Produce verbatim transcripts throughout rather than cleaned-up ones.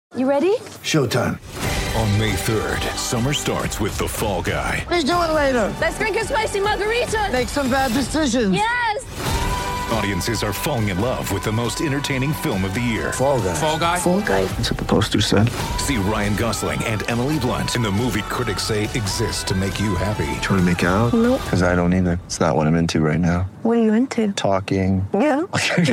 You ready? Showtime. On May third, summer starts with The Fall Guy. Let's do it later. Let's drink a spicy margarita. Make some bad decisions. Yes! Audiences are falling in love with the most entertaining film of the year. Fall Guy. Fall Guy? Fall Guy. That's what the poster said. See Ryan Gosling and Emily Blunt in the movie critics say exists to make you happy. Trying to make it out? Nope. Because I don't either. It's not what I'm into right now. What are you into? Talking. Yeah.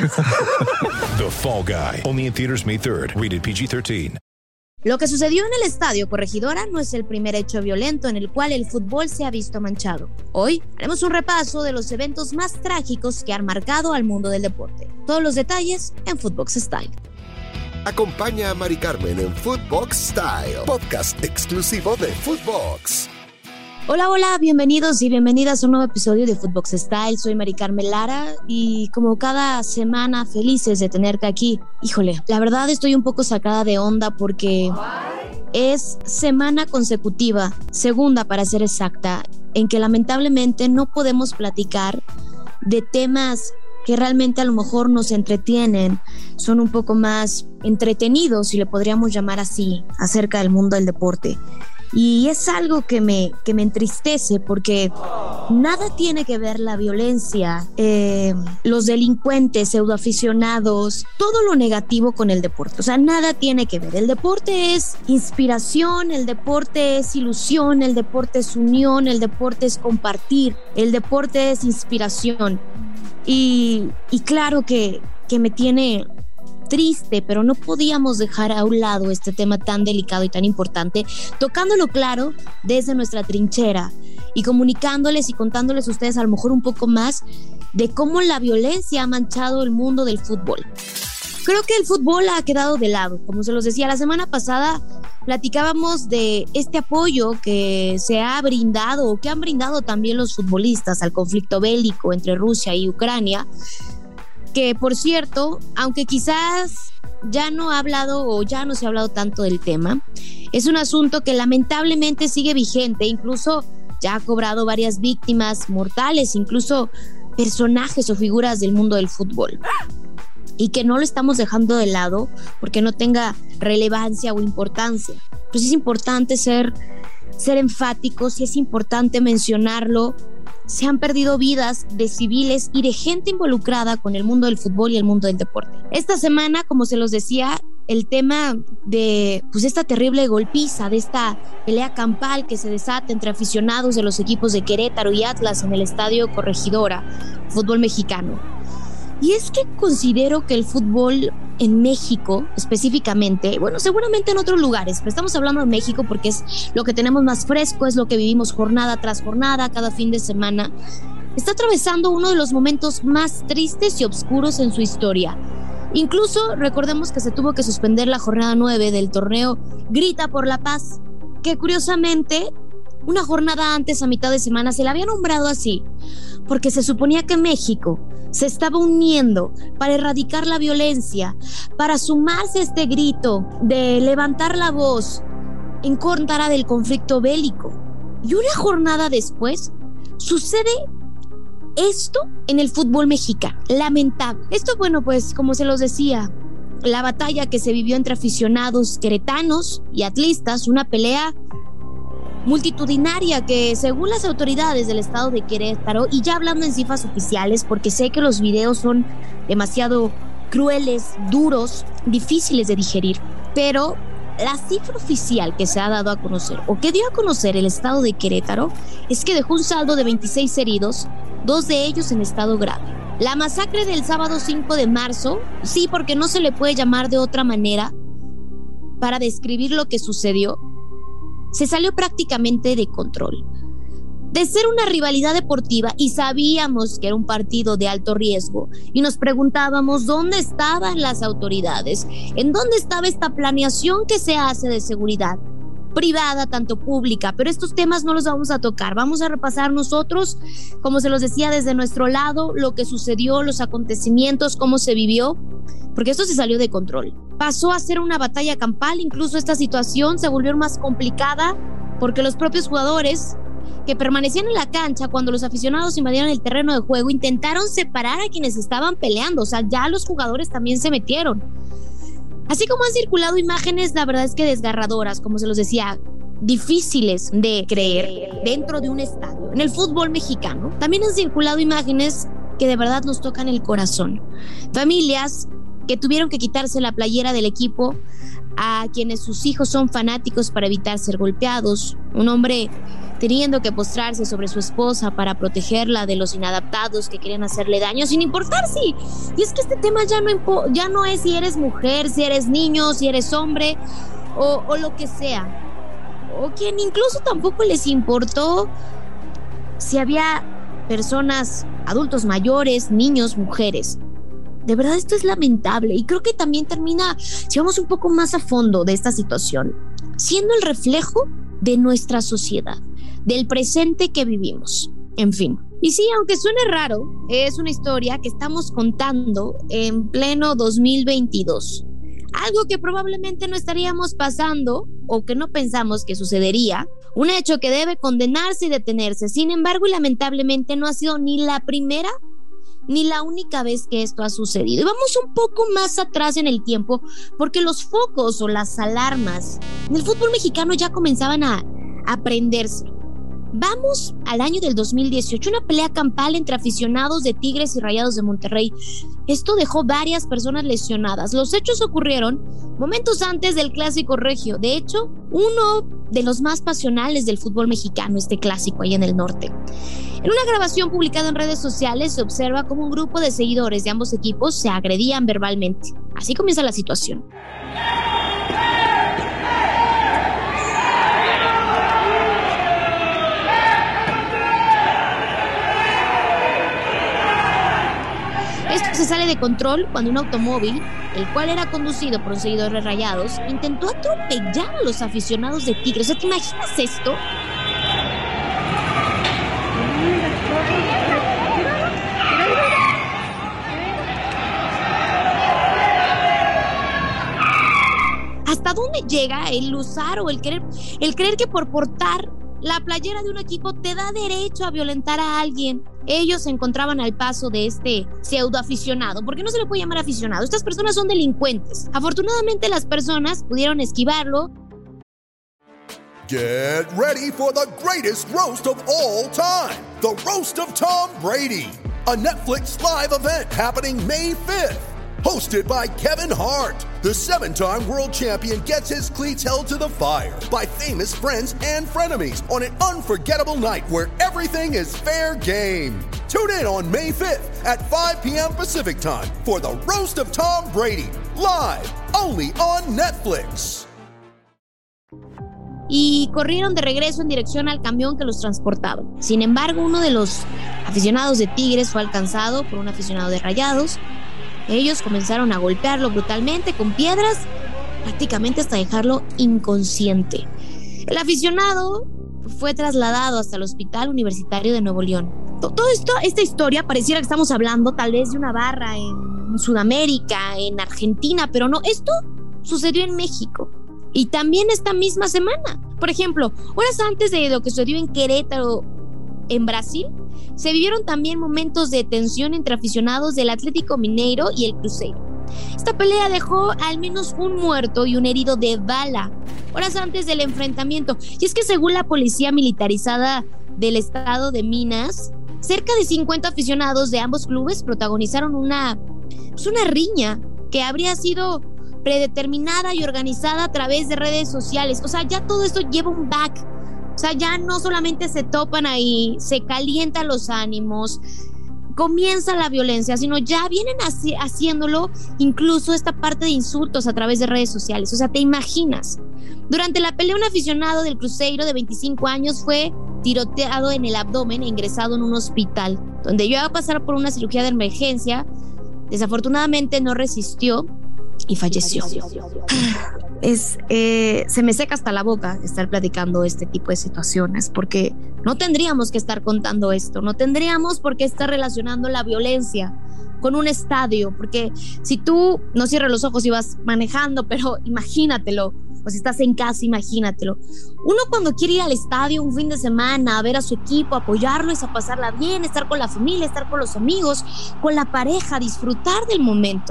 The Fall Guy. Only in theaters May third. Rated P G thirteen. Lo que sucedió en el Estadio Corregidora no es el primer hecho violento en el cual el fútbol se ha visto manchado. Hoy haremos un repaso de los eventos más trágicos que han marcado al mundo del deporte. Todos los detalles en Footbox Style. Acompaña a Mari Carmen en Footbox Style, podcast exclusivo de Footbox. Hola, hola, bienvenidos y bienvenidas a un nuevo episodio de Footbox Style. Soy Mari Carmen Lara y como cada semana felices de tenerte aquí. Híjole, la verdad estoy un poco sacada de onda porque es semana consecutiva, segunda para ser exacta, en que lamentablemente no podemos platicar de temas que realmente a lo mejor nos entretienen, son un poco más entretenidos, si le podríamos llamar así, acerca del mundo del deporte. Y es algo que me, que me entristece porque nada tiene que ver la violencia, eh, los delincuentes, pseudoaficionados, todo lo negativo con el deporte. O sea, nada tiene que ver. El deporte es inspiración, el deporte es ilusión, el deporte es unión, el deporte es compartir, el deporte es inspiración. Y, y claro que, que me tiene triste, pero no podíamos dejar a un lado este tema tan delicado y tan importante, tocándolo claro desde nuestra trinchera y comunicándoles y contándoles a ustedes a lo mejor un poco más de cómo la violencia ha manchado el mundo del fútbol. Creo que el fútbol ha quedado de lado, como se los decía la semana pasada, platicábamos de este apoyo que se ha brindado o que han brindado también los futbolistas al conflicto bélico entre Rusia y Ucrania, que por cierto, aunque quizás ya no ha hablado o ya no se ha hablado tanto del tema, es un asunto que lamentablemente sigue vigente, incluso ya ha cobrado varias víctimas mortales, incluso personajes o figuras del mundo del fútbol, y que no lo estamos dejando de lado porque no tenga relevancia o importancia. Pues es importante ser, ser enfáticos y es importante mencionarlo. Se han perdido vidas de civiles y de gente involucrada con el mundo del fútbol y el mundo del deporte. Esta semana, como se los decía, el tema de pues esta terrible golpiza, de esta pelea campal que se desata entre aficionados de los equipos de Querétaro y Atlas en el Estadio Corregidora, fútbol mexicano. Y es que considero que el fútbol en México específicamente, bueno, seguramente en otros lugares, pero estamos hablando de México porque es lo que tenemos más fresco, es lo que vivimos jornada tras jornada, cada fin de semana, está atravesando uno de los momentos más tristes y oscuros en su historia. Incluso recordemos que se tuvo que suspender la jornada nueve del torneo Grita por la Paz, que curiosamente una jornada antes, a mitad de semana, se la había nombrado así, porque se suponía que México se estaba uniendo para erradicar la violencia, para sumarse a este grito de levantar la voz en contra del conflicto bélico. Y una jornada después sucede esto en el fútbol mexicano. Lamentable. Esto, bueno, pues como se los decía, la batalla que se vivió entre aficionados queretanos y atlistas, una pelea multitudinaria que, según las autoridades del estado de Querétaro, y ya hablando en cifras oficiales, porque sé que los videos son demasiado crueles, duros, difíciles de digerir, pero la cifra oficial que se ha dado a conocer, o que dio a conocer el estado de Querétaro, es que dejó un saldo de veintiséis heridos, dos de ellos en estado grave. La masacre del sábado cinco de marzo, sí, porque no se le puede llamar de otra manera para describir lo que sucedió, se salió prácticamente de control. De ser una rivalidad deportiva, y sabíamos que era un partido de alto riesgo, y nos preguntábamos dónde estaban las autoridades, en dónde estaba esta planeación que se hace de seguridad privada, tanto pública, pero estos temas no los vamos a tocar. Vamos a repasar nosotros, como se los decía, desde nuestro lado, lo que sucedió, los acontecimientos, cómo se vivió, porque esto se salió de control. Pasó a ser una batalla campal, incluso esta situación se volvió más complicada porque los propios jugadores que permanecían en la cancha cuando los aficionados invadieron el terreno de juego intentaron separar a quienes estaban peleando, o sea, ya los jugadores también se metieron. Así como han circulado imágenes, la verdad es que desgarradoras, como se los decía, difíciles de creer dentro de un estadio. En el fútbol mexicano también han circulado imágenes que de verdad nos tocan el corazón. Familias que tuvieron que quitarse la playera del equipo a quienes sus hijos son fanáticos para evitar ser golpeados. Un hombre teniendo que postrarse sobre su esposa para protegerla de los inadaptados que querían hacerle daño, sin importar si... Y es que este tema ya no, impo- ya no es si eres mujer, si eres niño, si eres hombre o, o lo que sea. O quien incluso tampoco les importó si había personas, adultos mayores, niños, mujeres. De verdad esto es lamentable y creo que también termina, si vamos un poco más a fondo de esta situación, siendo el reflejo de nuestra sociedad, del presente que vivimos. En fin. Y sí, aunque suene raro, es una historia que estamos contando en pleno dos mil veintidós. Algo que probablemente no estaríamos pasando o que no pensamos que sucedería. Un hecho que debe condenarse y detenerse. Sin embargo, y lamentablemente no ha sido ni la primera ni la única vez que esto ha sucedido. Y vamos un poco más atrás en el tiempo, porque los focos o las alarmas en el fútbol mexicano ya comenzaban a, a prenderse. Vamos al año del dos mil dieciocho, una pelea campal entre aficionados de Tigres y Rayados de Monterrey. Esto dejó varias personas lesionadas. Los hechos ocurrieron momentos antes del Clásico Regio. De hecho, uno de los más pasionales del fútbol mexicano, este clásico ahí en el norte. En una grabación publicada en redes sociales se observa cómo un grupo de seguidores de ambos equipos se agredían verbalmente. Así comienza la situación. Esto se sale de control cuando un automóvil, el cual era conducido por un seguidor de Rayados, intentó atropellar a los aficionados de Tigres. O sea, ¿te imaginas esto? ¿Hasta dónde llega el usar o el querer, el creer que por portar la playera de un equipo te da derecho a violentar a alguien? Ellos se encontraban al paso de este pseudo aficionado, porque no se le puede llamar aficionado. Estas personas son delincuentes. Afortunadamente las personas pudieron esquivarlo. Get ready for the greatest roast of all time, the Roast of Tom Brady, a Netflix live event happening May fifth. Hosted by Kevin Hart, the seven-time world champion gets his cleats held to the fire by famous friends and frenemies on an unforgettable night where everything is fair game. Tune in on May fifth at five p.m. Pacific Time for the Roast of Tom Brady, live only on Netflix. Y corrieron de regreso en dirección al camión que los transportaba. Sin embargo, uno de los aficionados de Tigres fue alcanzado por un aficionado de Rayados. Ellos comenzaron a golpearlo brutalmente con piedras, prácticamente hasta dejarlo inconsciente. El aficionado fue trasladado hasta el Hospital Universitario de Nuevo León. Todo esto, esta historia pareciera que estamos hablando tal vez de una barra en Sudamérica, en Argentina, pero no, esto sucedió en México. Y también esta misma semana. Por ejemplo, horas antes de lo que sucedió en Querétaro, en Brasil, se vivieron también momentos de tensión entre aficionados del Atlético Mineiro y el Cruzeiro. Esta pelea dejó al menos un muerto y un herido de bala horas antes del enfrentamiento. Y es que según la policía militarizada del estado de Minas, cerca de cincuenta aficionados de ambos clubes protagonizaron una, pues una riña que habría sido predeterminada y organizada a través de redes sociales. O sea, ya todo esto lleva un back. O sea, ya no solamente se topan ahí, se calientan los ánimos, comienza la violencia, sino ya vienen haci- haciéndolo incluso esta parte de insultos a través de redes sociales. O sea, ¿te imaginas? Durante la pelea, un aficionado del Cruzeiro de veinticinco años fue tiroteado en el abdomen e ingresado en un hospital, donde iba a pasar por una cirugía de emergencia. Desafortunadamente no resistió y falleció. Es, eh, se me seca hasta la boca estar platicando este tipo de situaciones, porque no tendríamos que estar contando esto, no tendríamos por qué estar relacionando la violencia con un estadio, porque si tú no cierras los ojos y vas manejando, pero imagínatelo, o si estás en casa, imagínatelo. Uno cuando quiere ir al estadio un fin de semana a ver a su equipo, apoyarlo, es a pasarla bien, estar con la familia, estar con los amigos, con la pareja, disfrutar del momento.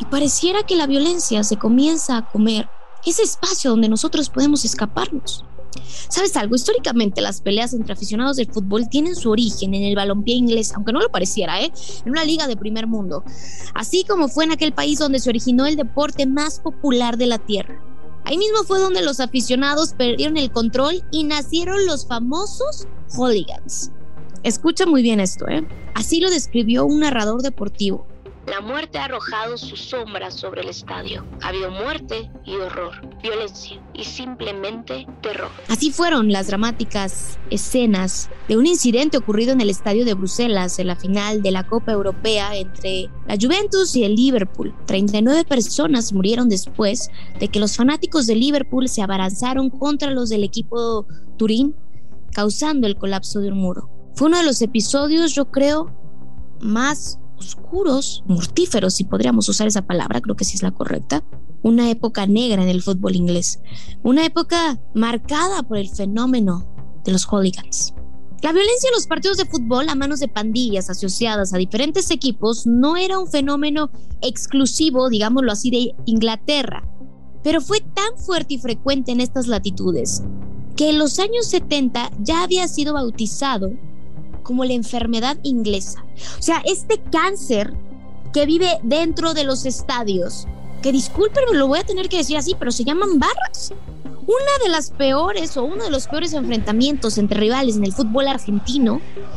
y pareciera que la violencia se comienza a comer ese espacio donde nosotros podemos escaparnos. ¿Sabes algo? Históricamente las peleas entre aficionados del fútbol tienen su origen en el balompié inglés, aunque no lo pareciera, ¿eh? En una liga de primer mundo, así como fue en aquel país donde se originó el deporte más popular de la tierra. Ahí mismo fue donde los aficionados perdieron el control y nacieron los famosos hooligans. Escucha muy bien esto, ¿eh? Así lo describió un narrador deportivo. La muerte ha arrojado sus sombras sobre el estadio. Ha habido muerte y horror, violencia y simplemente terror. Así fueron las dramáticas escenas de un incidente ocurrido en el estadio de Bruselas en la final de la Copa Europea entre la Juventus y el Liverpool. treinta y nueve personas murieron después de que los fanáticos de Liverpool se abalanzaron contra los del equipo Turín, causando el colapso de un muro. Fue uno de los episodios, yo creo, más oscuros, mortíferos, si podríamos usar esa palabra, creo que sí es la correcta. Una época negra en el fútbol inglés, una época marcada por el fenómeno de los hooligans. La violencia en los partidos de fútbol a manos de pandillas asociadas a diferentes equipos no era un fenómeno exclusivo, digámoslo así, de Inglaterra, pero fue tan fuerte y frecuente en estas latitudes que en los años setenta ya había sido bautizado como la enfermedad inglesa. O sea, este cáncer que vive dentro de los estadios, que discúlpenme, lo voy a tener que decir así, pero se llaman barras. Una de las peores o uno de los peores enfrentamientos entre rivales en el fútbol argentino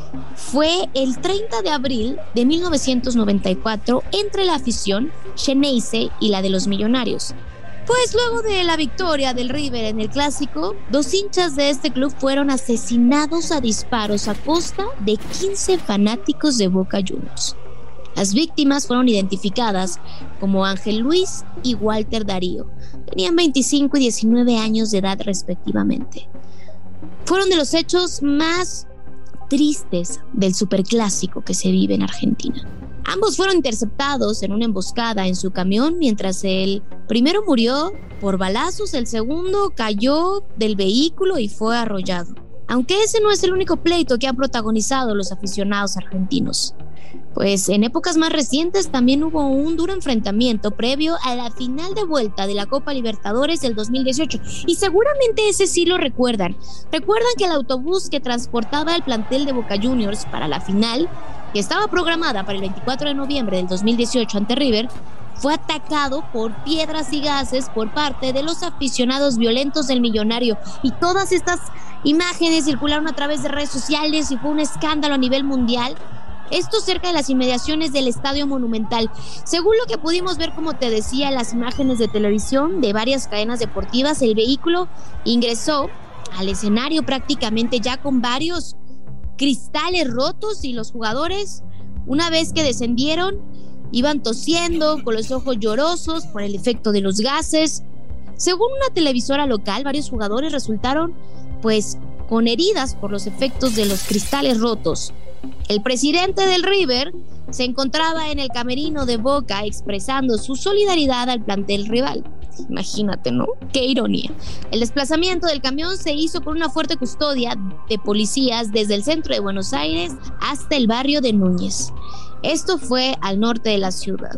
fue el treinta de abril de mil novecientos noventa y cuatro entre la afición Xeneize y la de los Millonarios. Pues luego de la victoria del River en el Clásico, dos hinchas de este club fueron asesinados a disparos a costa de quince fanáticos de Boca Juniors. Las víctimas fueron identificadas como Ángel Luis y Walter Darío. Tenían veinticinco y diecinueve años de edad respectivamente. Fueron de los hechos más tristes del superclásico que se vive en Argentina. Ambos fueron interceptados en una emboscada en su camión, mientras el primero murió por balazos, el segundo cayó del vehículo y fue arrollado. Aunque ese no es el único pleito que han protagonizado los aficionados argentinos, pues en épocas más recientes también hubo un duro enfrentamiento previo a la final de vuelta de la Copa Libertadores del dos mil dieciocho, y seguramente ese sí lo recuerdan. Recuerdan que el autobús que transportaba el plantel de Boca Juniors para la final, que estaba programada para el veinticuatro de noviembre del dos mil dieciocho ante River, fue atacado por piedras y gases por parte de los aficionados violentos del Millonario, y todas estas imágenes circularon a través de redes sociales y fue un escándalo a nivel mundial. Esto cerca de las inmediaciones del Estadio Monumental. Según lo que pudimos ver, como te decía, en las imágenes de televisión de varias cadenas deportivas, el vehículo ingresó al escenario prácticamente ya con varios cristales rotos, y los jugadores, una vez que descendieron, iban tosiendo, con los ojos llorosos por el efecto de los gases. Según una televisora local, varios jugadores resultaron pues con heridas por los efectos de los cristales rotos. El presidente del River se encontraba en el camerino de Boca expresando su solidaridad al plantel rival. Imagínate, ¿no? Qué ironía. El desplazamiento del camión se hizo con una fuerte custodia de policías desde el centro de Buenos Aires hasta el barrio de Núñez. Esto fue al norte de la ciudad.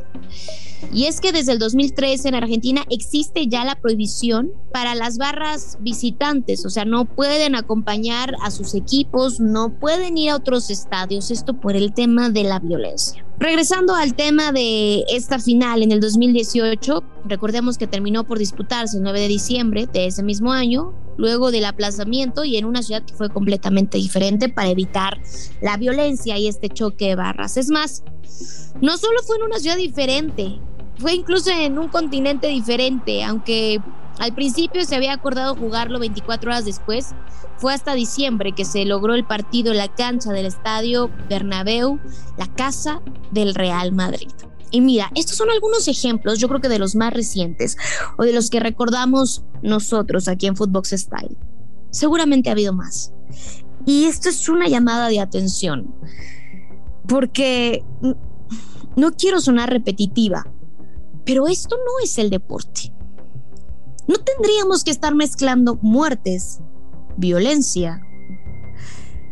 Y es que desde el dos mil trece en Argentina existe ya la prohibición para las barras visitantes, o sea, no pueden acompañar a sus equipos, no pueden ir a otros estadios, esto por el tema de la violencia. Regresando al tema de esta final en el dos mil dieciocho, recordemos que terminó por disputarse el nueve de diciembre de ese mismo año, luego del aplazamiento, y en una ciudad que fue completamente diferente para evitar la violencia y este choque de barras. Es más, no solo fue en una ciudad diferente, fue incluso en un continente diferente, aunque al principio se había acordado jugarlo veinticuatro horas después. Fue hasta diciembre que se logró el partido en la cancha del Estadio Bernabéu, la casa del Real Madrid. Y mira, estos son algunos ejemplos, yo creo que de los más recientes, o de los que recordamos nosotros aquí en Footbox Style. Seguramente ha habido más. Y esto es una llamada de atención, porque no quiero sonar repetitiva, pero esto no es el deporte. No tendríamos que estar mezclando muertes, violencia,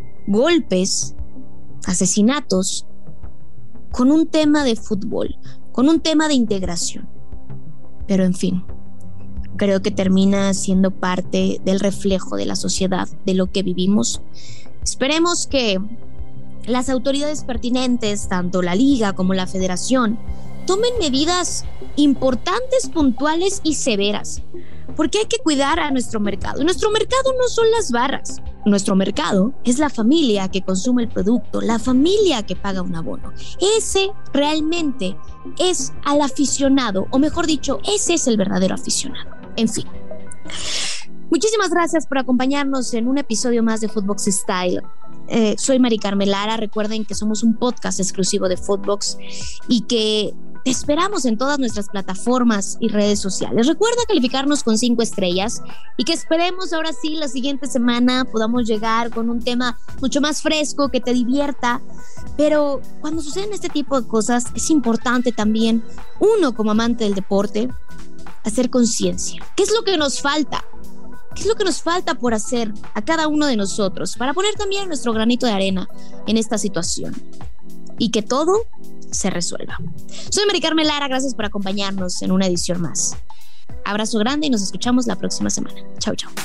golpes, asesinatos con un tema de fútbol. con un tema de integración. Pero en fin, creo que termina siendo parte del reflejo de la sociedad, de lo que vivimos. Esperemos que las autoridades pertinentes, tanto la liga como la federación, tomen medidas importantes, puntuales y severas, porque hay que cuidar a nuestro mercado. Nuestro mercado no son las barras. Nuestro mercado es la familia que consume el producto, la familia que paga un abono. Ese realmente es al aficionado, o mejor dicho, ese es el verdadero aficionado. En fin. Muchísimas gracias por acompañarnos en un episodio más de Footbox Style. Eh, soy Mari Carmen Lara. Recuerden que somos un podcast exclusivo de Footbox y que te esperamos en todas nuestras plataformas y redes sociales. Recuerda calificarnos con cinco estrellas y que esperemos ahora sí la siguiente semana podamos llegar con un tema mucho más fresco, que te divierta. Pero cuando suceden este tipo de cosas es importante también, uno como amante del deporte, hacer conciencia. ¿Qué es lo que nos falta? ¿Qué es lo que nos falta por hacer a cada uno de nosotros para poner también nuestro granito de arena en esta situación? Y que todo se resuelva. Soy Mari Carmen Lara, gracias por acompañarnos en una edición más. Abrazo grande y nos escuchamos la próxima semana. Chau, chau.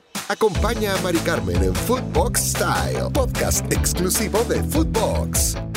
Acompaña a Mari Carmen en Footbox Style, podcast exclusivo de Footbox.